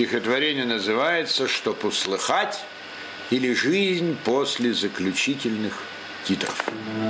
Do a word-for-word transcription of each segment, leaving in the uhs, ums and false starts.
Стихотворение называется «Чтоб услыхать» или «Жизнь после заключительных титров».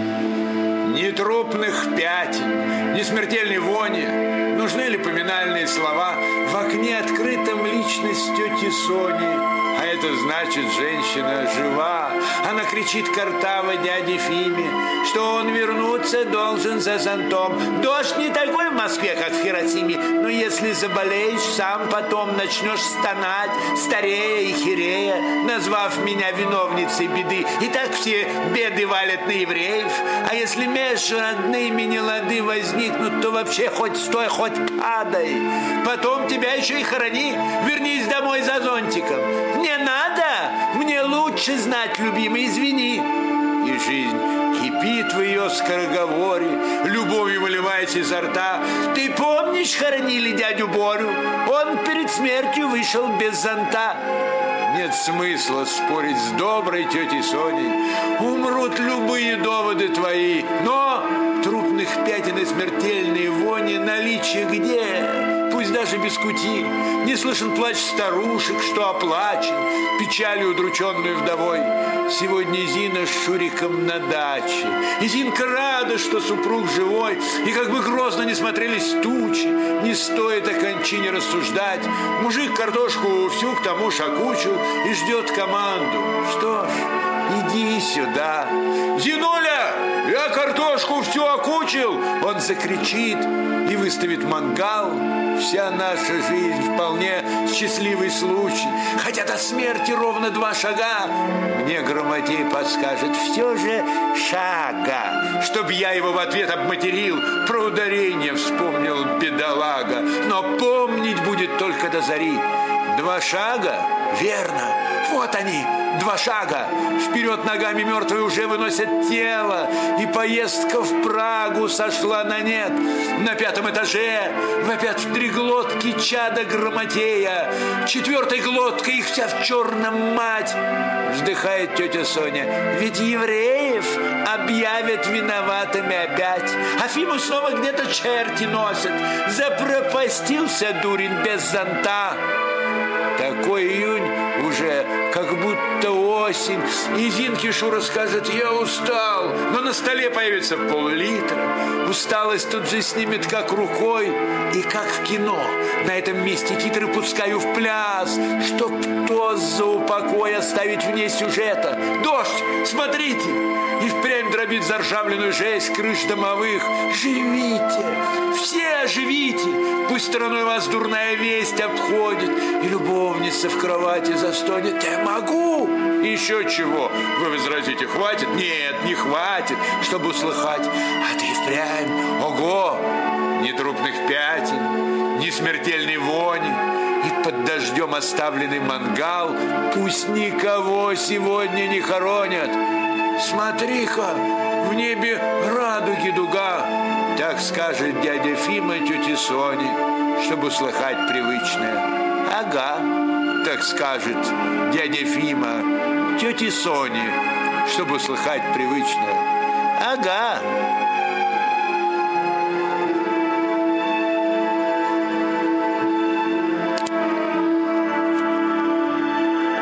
Ни трупных пятен, ни смертельной вони, нужны ли поминальные слова в окне, открытом личность тети Сони. А это значит, женщина жива. Она кричит картаво дяде Фиме, что он вернуться должен за зонтом. Дождь не такой в Москве, как в Хиросиме, но если заболеешь, сам потом начнешь стонать, старея и херея, назвав меня виновницей беды. И так все беды валят на евреев. А если между родными нелады возникнут, то вообще хоть стой, хоть падай. Потом тебя еще и хорони. Вернись домой за зонтиком. Не надо, мне лучше знать, любимый, извини. И жизнь кипит в ее скороговоре, любовью выливается изо рта. Ты помнишь, хоронили дядю Борю? Он перед смертью вышел без зонта. Нет смысла спорить с доброй тетей Соней. Умрут любые доводы твои, но трупных пятен и смертельной вони наличие где? Пусть даже без кути. Не слышен плач старушек, что оплачен печалью удрученную вдовой. Сегодня Зина с Шуриком на даче. И Зинка рада, что супруг живой. И как бы грозно не смотрелись тучи, не стоит о кончине рассуждать. Мужик картошку всю к тому ж окучил и ждет команду. Что ж, иди сюда. Зинуля, я картошку всю окучил. Он закричит и выставит мангал. Вся наша жизнь вполне счастливый случай. Хотя до смерти ровно два шага. Мне Грамотей подскажет, все же шага. Чтоб я его в ответ обматерил, про ударение вспомнил бедолага. Но помнить будет только до зари. Два шага? Верно. Вот они, два шага. Вперед ногами мертвые уже выносят тело. И поездка в Прагу сошла на нет. На пятом этаже вопят в три глотки чада Грамотея. Четвертой глоткой их вся в черном мать. Вздыхает тетя Соня. Ведь евреев объявят виноватыми опять. А Фиму снова где-то черти носят. Запропастился дурень без зонта. Такой июнь уже, как будто осень. И Зинке Шура скажет, я устал. Но на столе появится пол-литра. Усталость тут же снимет как рукой. И как в кино. На этом месте титры пускаю в пляс. Чтоб то за упокой оставить вне сюжета. Дождь, смотрите. И впрямь дробит заржавленную жесть крыш домовых. Живите, все живите. Пусть стороной вас дурная весть обходит. И любовница в кровати застонет. Я могу. Еще чего? Вы возразите, хватит? Нет, не хватит, чтобы услыхать. А ты впрямь, ого, ни трупных пятен, ни смертельной вони. И под дождем оставленный мангал. Пусть никого сегодня не хоронят. Смотри-ка, в небе радуги дуга. Так скажет дядя Фима тете Соне, чтобы услыхать привычное. Ага, так скажет дядя Фима тете Соне, чтобы услыхать привычное. Ага.